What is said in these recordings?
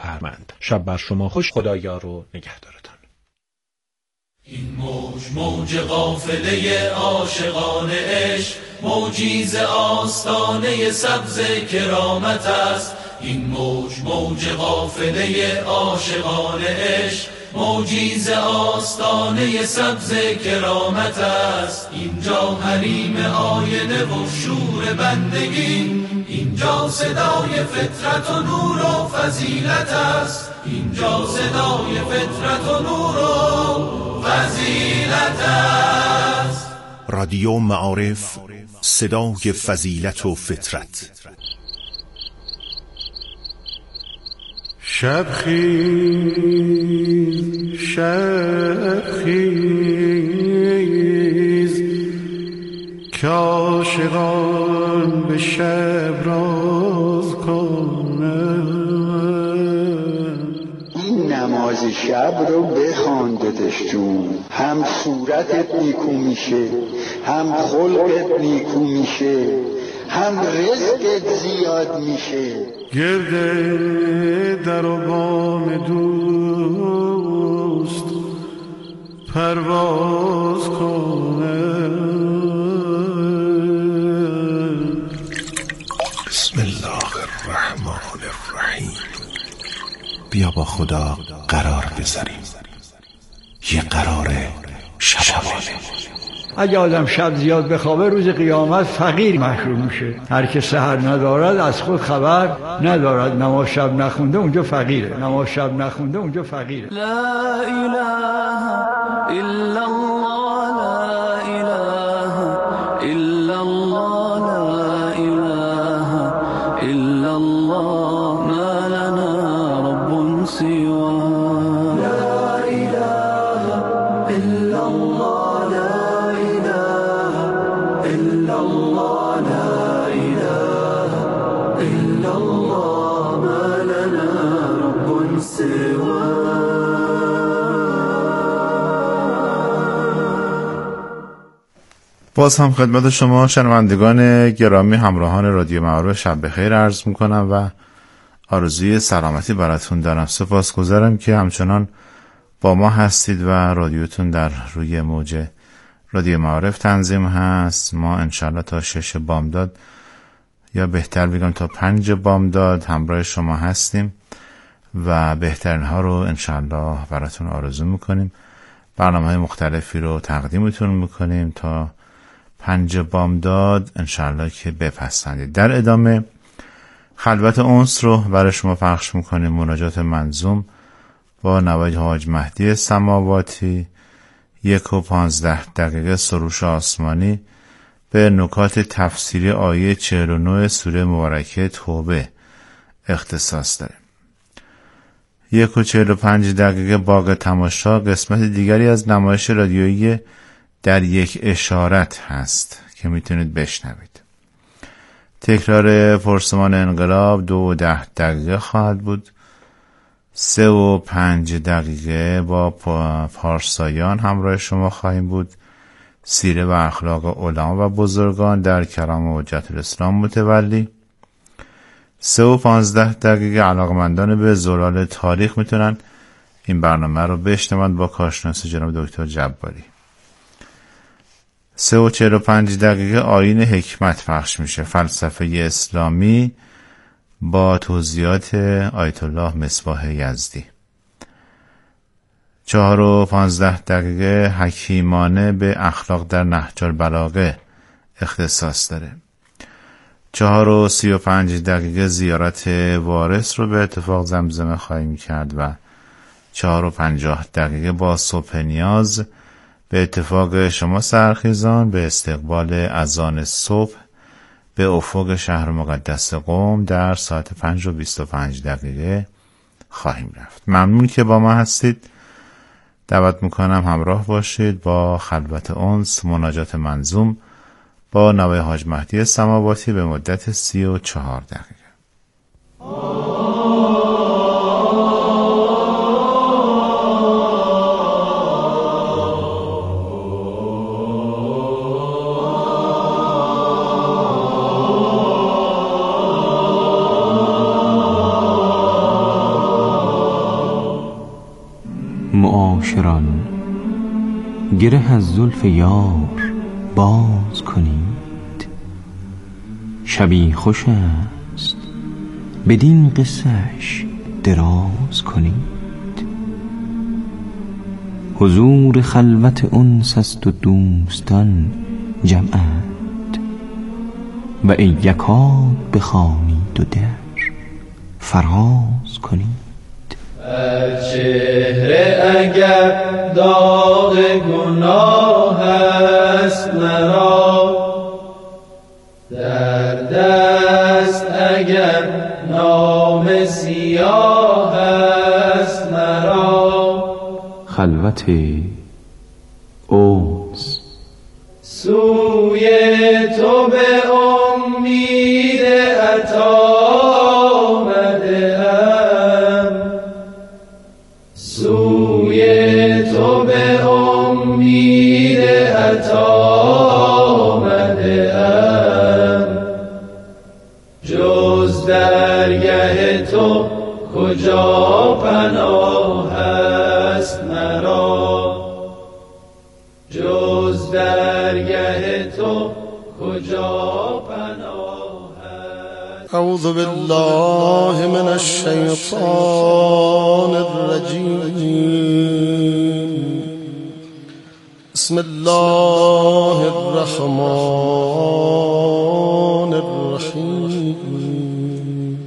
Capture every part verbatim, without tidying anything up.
گوهرمند. شب بر شما خوش. خدایا رو نگهدارتان. این موج موج قافله عاشقان عشق، موجی ز آستانه سبز کرامت است. این موج موج قافله عاشقان عشق، موجی ز آستانه سبز کرامت است. اینجا حریم آینه و شور بندگی، اینجا صدای فطرت و نور و فضیلت است. اینجا صدای فطرت و نور و فضیلت است. رادیو معارف، صدای فضیلت و فطرت. شب خیز شب خیز که عاشقان به شب راز کنند. این نماز شب رو بخوان دادش جون، هم صورتت نیکو میشه، هم خلقت نیکو میشه، هم رزقت زیاد میشه. گرده در و بام دوست پرواز کنه. بسم الله الرحمن الرحیم. بیا با خدا قرار بذاریم، یه قرار شبانه. اگه آدم شب زیاد بخوابه روز قیامت فقیر محشور میشه. هر که سحر ندارد از خود خبر ندارد. نماز شب نخونده اونجا فقیره. نماز شب نخونده اونجا فقیره. لا اله الا الله، لا اله الا الله، لا اله الا الله، ما لنا رب سواه. لا اله الا الله، إلا الله، لا إله إلا الله، ما لنا رب سواه. باز هم خدمت شما شنوندگان گرامی همراهان رادیو معارف شب بخیر عرض میکنم و آرزوی سلامتی براتون دارم. سپاسگزارم که همچنان با ما هستید و رادیوتون در روی موج رادیو معارف تنظیم هست. ما انشالله تا شش بامداد، یا بهتر بگم تا پنج بامداد همراه شما هستیم و بهترین ها رو انشالله براتون آرزو میکنیم. برنامه های مختلفی رو تقدیمتون میکنیم تا پنج بامداد انشالله که بپسندید. در ادامه خلوت انس رو برای شما پخش میکنیم، مناجات منظوم با نوای حاج مهدی سماواتی، یک و پانزده دقیقه سروش آسمانی به نکات تفسیری آیه چهل و نه سوره مبارکه توبه اختصاص داره. یک و چهل و پنج دقیقه باغ تماشا، قسمت دیگری از نمایش رادیویی در یک اشارت هست که میتونید بشنوید. تکرار پرسمان انقلاب دو و ده دقیقه خواهد بود. سه و پنج دقیقه با پارسایان همراه شما خواهیم بود. سیره و اخلاق علما و بزرگان در کلام حجت الاسلام متولی. سه و پانزده دقیقه علاقمندان به زلال تاریخ میتونن این برنامه رو بشنوند با کارشناس جناب دکتر جباری. سه و چهل و پنج دقیقه آیین حکمت پخش میشه، فلسفه اسلامی با توضیحات آیت الله مصباح یزدی. چهار و پانزده دقیقه حکیمانه به اخلاق در نهج البلاغه اختصاص داره. چهار و سی و پنج دقیقه زیارت وارث رو به اتفاق زمزمه خواهیم کرد و چهار و پنجاه دقیقه با صبح نیاز به اتفاق شما سرخیزان به استقبال اذان صبح به افق شهر مقدس قم در ساعت پنج و بیست و پنج دقیقه خواهیم رفت. ممنون که با ما هستید. دعوت میکنم همراه باشید با خلوت انس، مناجات منظوم با نوای حاج مهدی سماواتی به مدت سی و چهار دقیقه. معاشران گره از زلف یار باز کنید، شبی خوش است بدین قصه‌اش دراز کنید. حضور خلوت انس است و دوستان جمعند، و ای یکاد بخوانید و در فراز کنید. بر چهره اگر داغ گناه است مرا، در دست اگر نام سیاه است مرا، خلوت انس سوی تو به امید عطا آمده ام، سوی تو به امید عطا آمده ام، جز درگه تو کجا پناه است مرا، جز درگه تو کجا پناه است. اعوذ بالله من الشیطان الرجیم. بسم الله الرحمن الرحیم.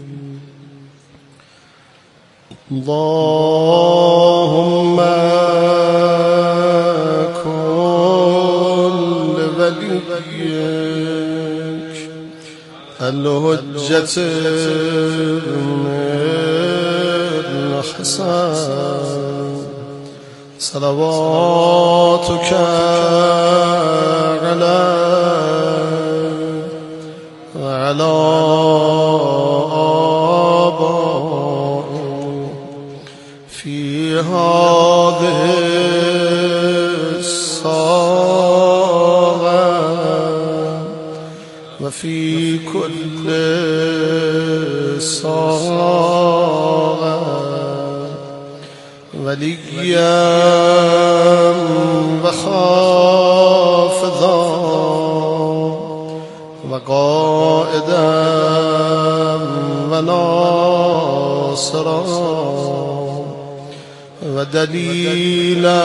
اللهم كن لوليك الحجة ابن حسن صلواتك عليه وعلى في هذه الساعة وفي كل ساعة وليا وحافظا وقائدا وناصرا ودليلا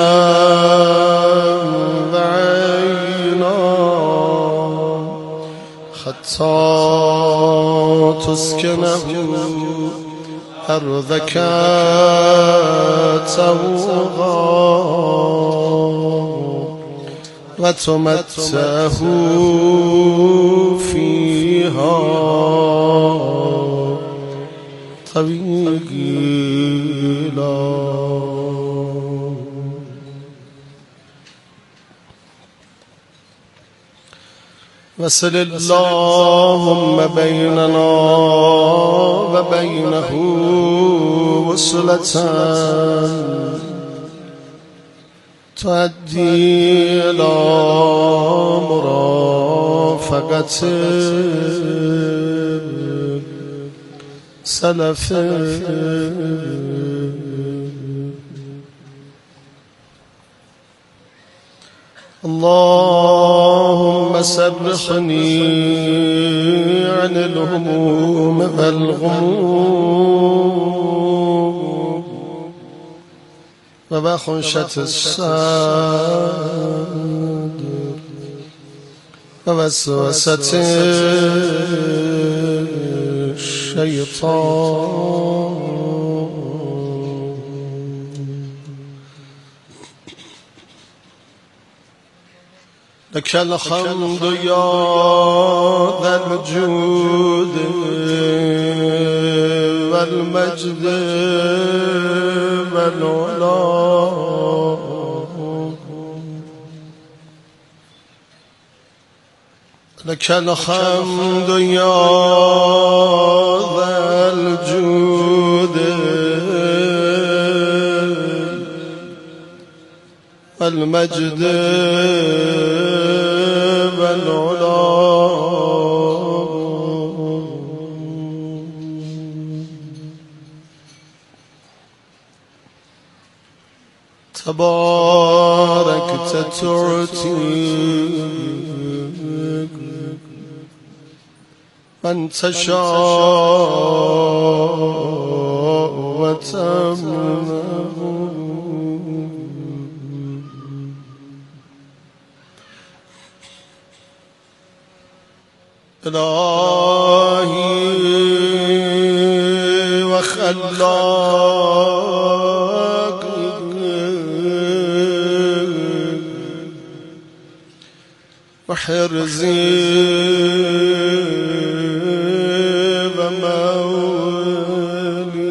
وعينا حتى تسكنه أرضك طوعا وتمتعه فيها طويلا. وصل اللهم بيننا وبينه وصلة تؤدي إلى مرافقة سلف اللهم سرحني عن الهموم والغموم ووحشة الصدر ووسوسة الشيطان. لك الحمد يا ذا الجود والمجد والعلا، لك الحمد يا ذا الجود والمجد والعلا، تباركت تعطي من تشاء وتمنع إلهي وخلاق وحرزي ومولي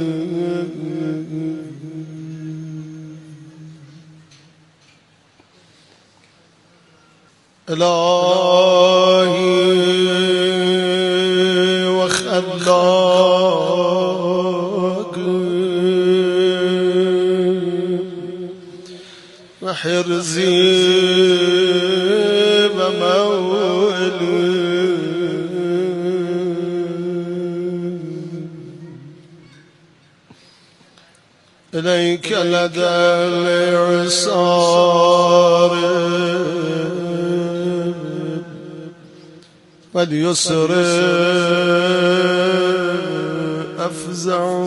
إلهي وخلاق وحرزي ومولي إليك لدى الإعصار واليسر أفزع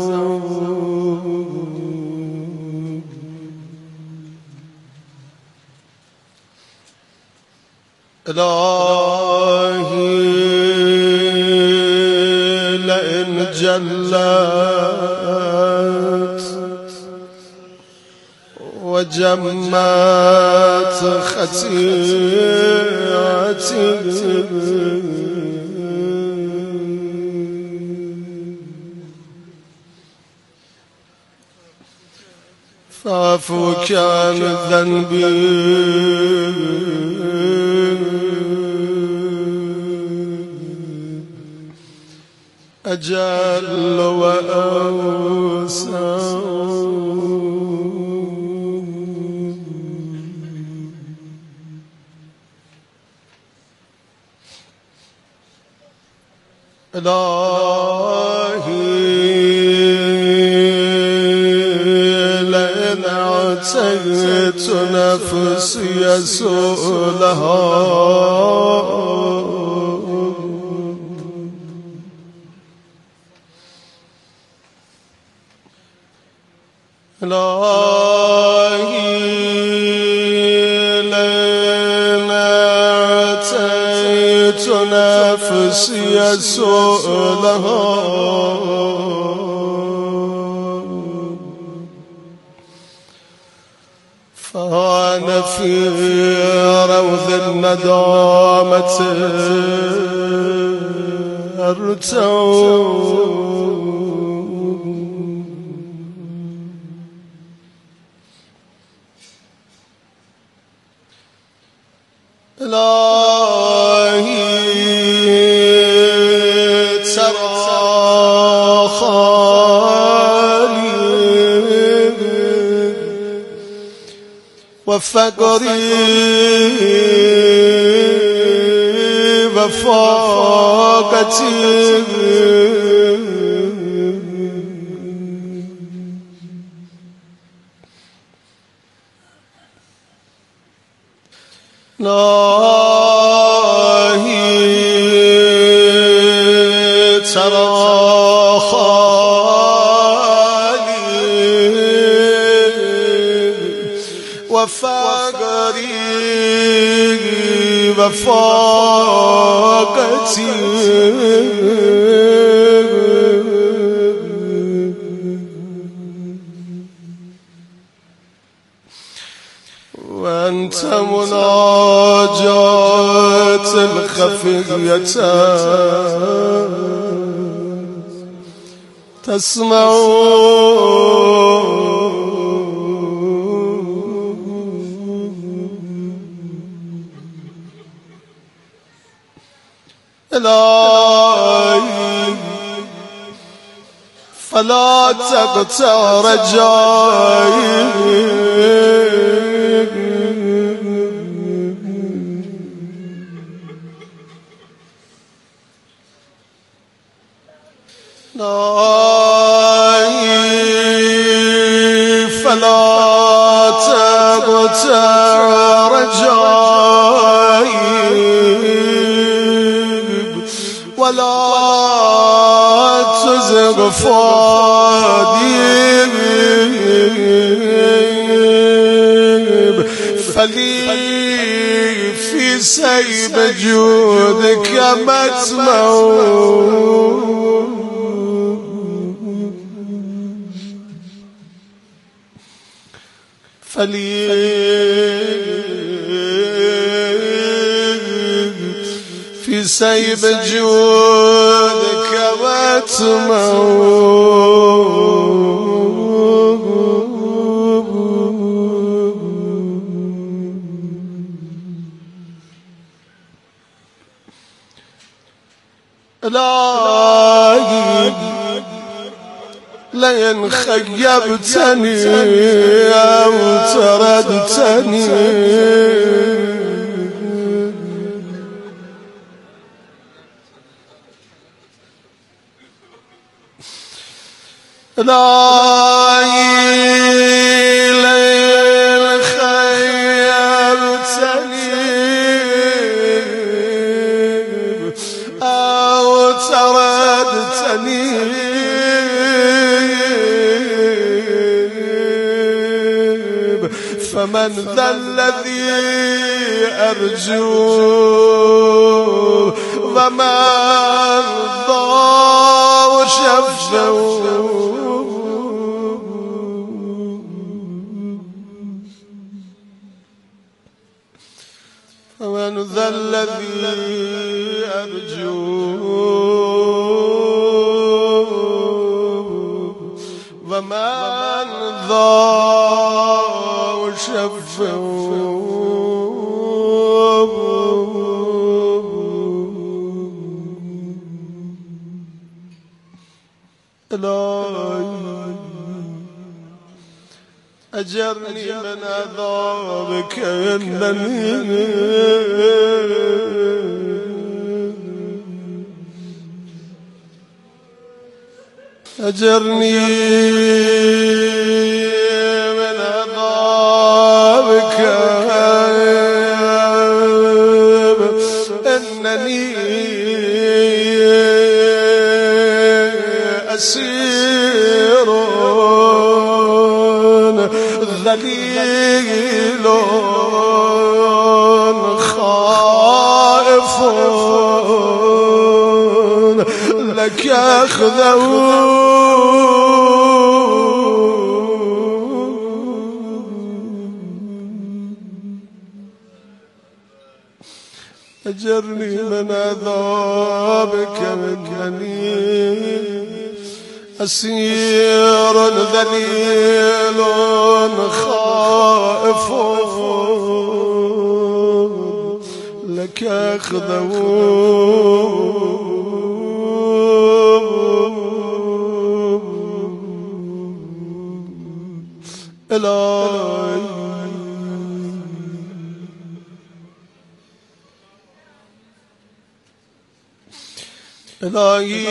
إلهي لئن جلت وجمت خطيئتي فاعفوك عن ذنبي أجل وأوسع إلهي لئن أعطيت نفسي سؤلها إلهي لئن أعطيت نفسي سؤلها فأنا في روض الندامة أرتوي إلهي ترى خالي وفقري وفاقتي إلهي ترى خالي وفقري وفاقتي وأنت مناجاة الخفية تسمع إلهي فلا تقطع رجائي فلا رجائي ولا تزغ فؤادي فلي في سيب جودك مطمع فلي في سيب جودك مطمع إلهي لئن خيبتني أو طردتني إلهي لئن خيبتني أو طردتني فمن ذا الذي أرجوه ومن ضاع شفه فمن ذا الذي أرجوه ومن ضاع شفه إلهي أجرني من عذابك إنني أجرني من عذابك إنني أسير ذليل خائف لك أخذه أجرني من عذابك إنني أسير ذليل خائف لك أخذه إلهي إلهي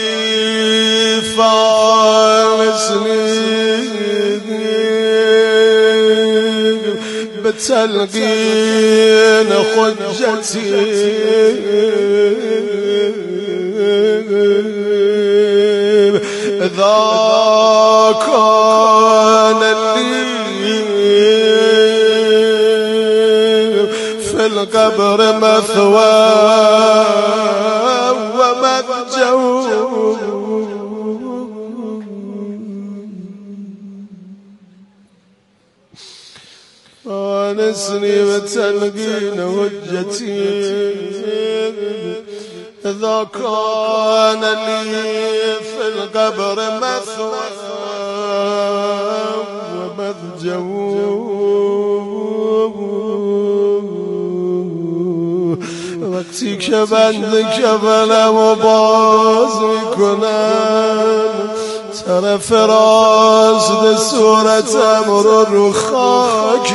فارسني بتلقين حجتي إذا كان لي في القبر مثوى وانسني وتلقين هجتي إذا كان لي في القبر مثوى ومضجع وقتی که بنده کفنم و باز میکنن طرف راست صورتم رو رو خاک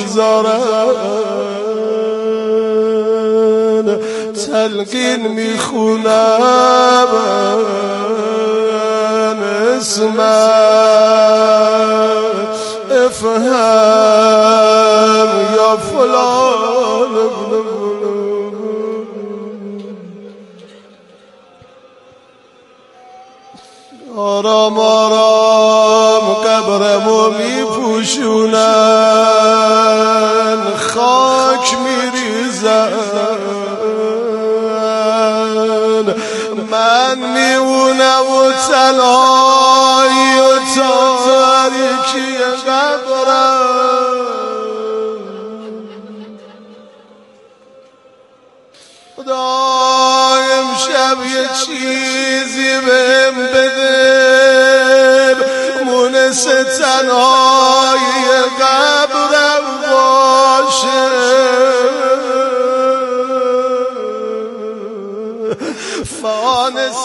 میگذارن تلقین میخونم اسمم افهم قبرم خدایم شب یه چیزی بهم بده مونس تنهای قبرم باشه فانس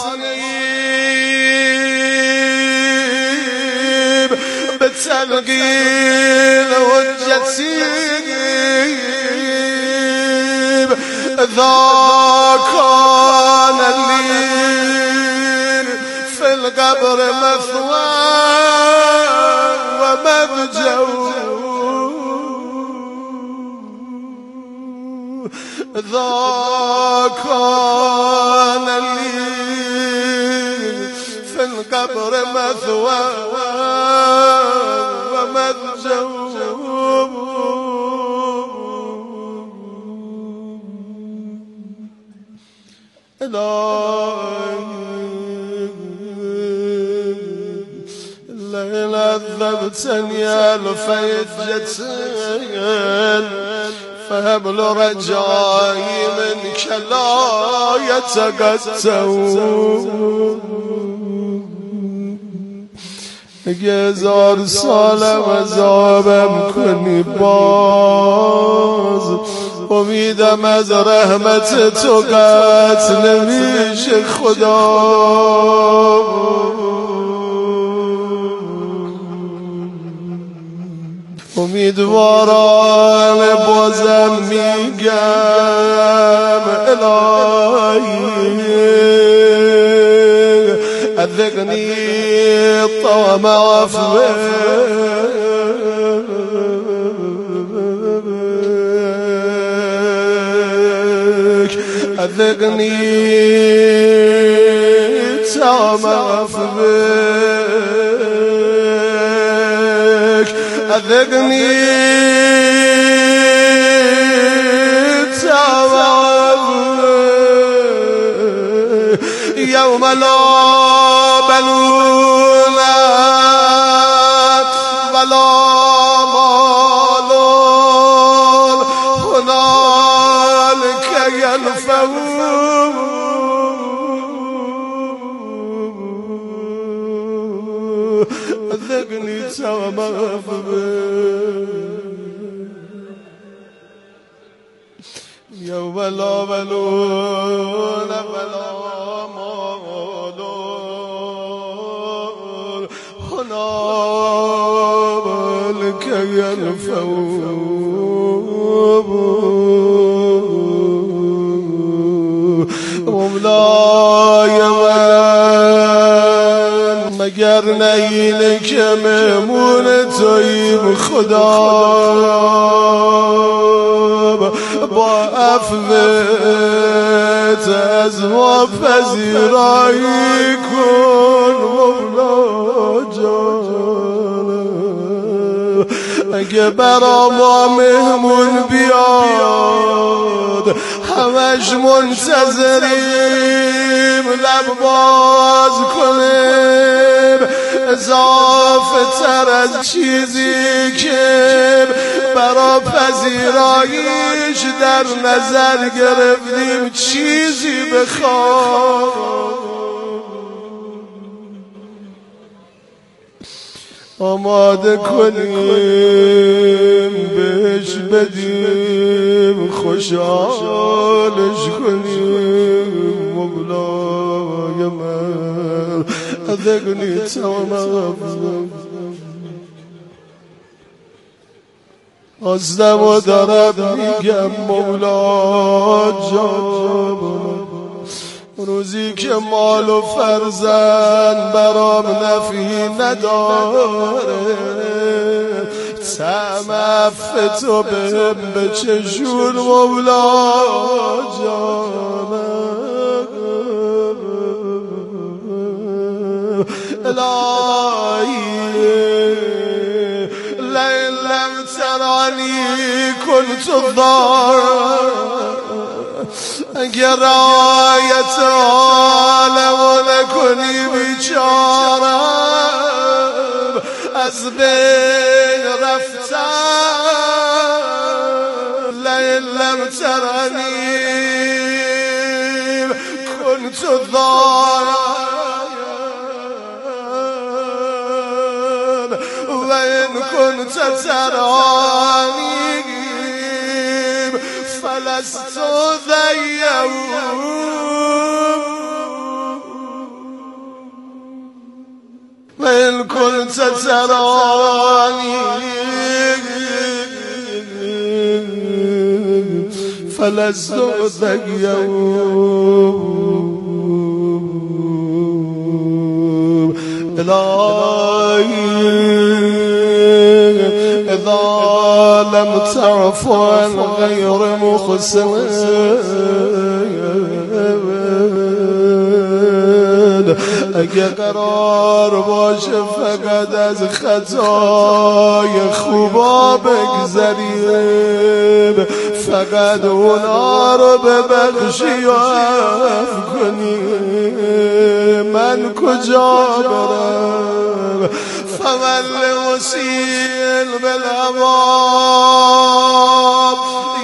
نیم به تلقین حجتیم ذاکان لین فی القبر مثوى و مضجع ذاکان لین فی القبر مثوى و مضجع لئن عذبتني ألف حجة فهبل رجائي منك لا يتقطع اگه هزار سالم عذابم کنی باز امیدم از رحمت تو قطع نمیشه خدا امیدواران بازم میگم الهی اذقنی طعم عفوك اذقني طعم عفوك اذقني طعم عفوك يوم لا بنون ولا مال هنالك ينفعون أذقني طعم عفوك يوم لا بنون ولا هنالك ينفعون مولاي من مگر نه اینه که مهمون توییم خدا با عفوت از ما پذیرایی کن مولا جان اگه برا ما مهمون بیاد همش منتظریم لب باز کنیم اضافه تر از چیزی که برا پذیراییش در نظر گرفتیم چیزی بخواد آماده کنیم بهش بدیم خوشحالش کنیم مولای من اذقنی طعم عفوک آزدم و دارم میگم مولا جان روزی که مال و فرزند برام نفی نداره طعم عفو تو بهم بچشون مولا جانم الهی لئن لم ترانی كنت ضار اگر رایت عالم نکنی بیچارم از بین رفتم لئن لم ترنی كنت ضايعا وإن كنت تراني فلست ذا اليوم وإن كنت تراني فلست ذا اليوم إلهي إذا لم تعف عن غير مخسر اگه قرار باشه فقط از خطای خوبا بگذریم فقط اونا رو ببخشی و عفو کنی من کجا برم فمن لمسیل بالعواب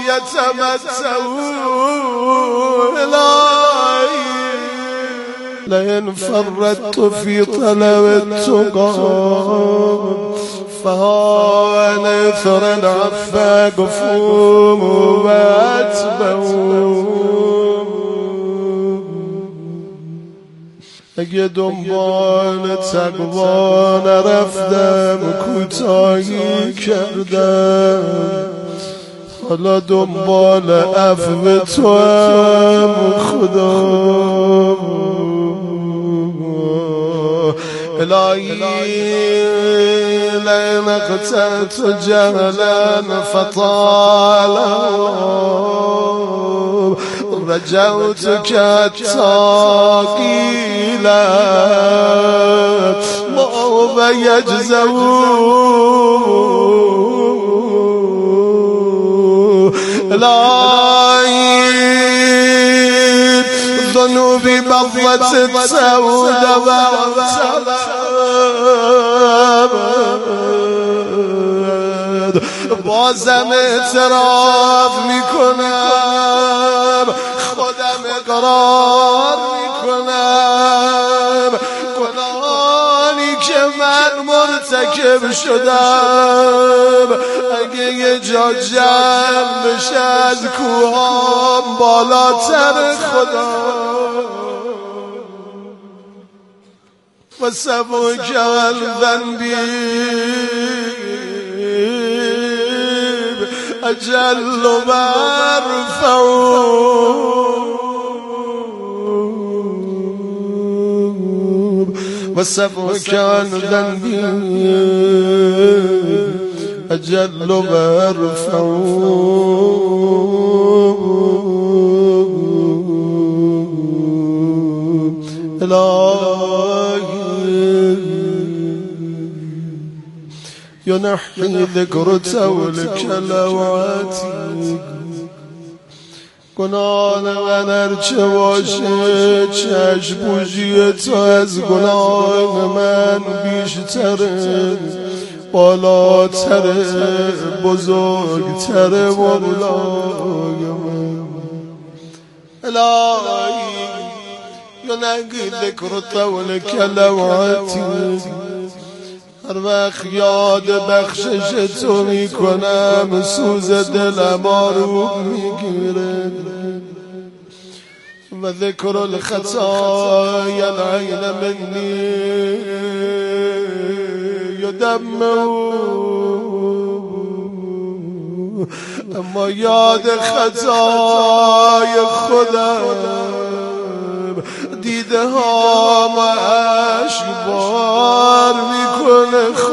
یتمتعون الهی لئن فرطت في طلب التقى فها نثر العفاق فوم واتبعون اگه دنبال تقوا نرفتم کوتاهی کردم حالا دنبال عفو تو هم خدا الهی لئن اقتلت جهلا فطال رجوتك التاقيلا وهو يجزو الهي ذنوبي بضت السود والسلام بازم اعتراف میکنم خودم اقرار میکنم گناهانی که من مرتکب شدم اگه یه جا جمع بشه از کوهام بالاتر خدا و سبک الذنبی اجل مرفع و سبک الذنبی اجل مرفع الهی ينحي ذكرت والكلواتي گناه من هرچه باشه چشم بوجی تو از گناه من بیشتره بالاتره بزرگتره مولای من الهی ينحي ذكرت والكلواتي هر وقت یاد بخشش تو میکنم سوز دلم آروم میگیره و ذکر الخطایا العین منی یدمو اما یاد خطای خودم دیده ها اشک بار میکنه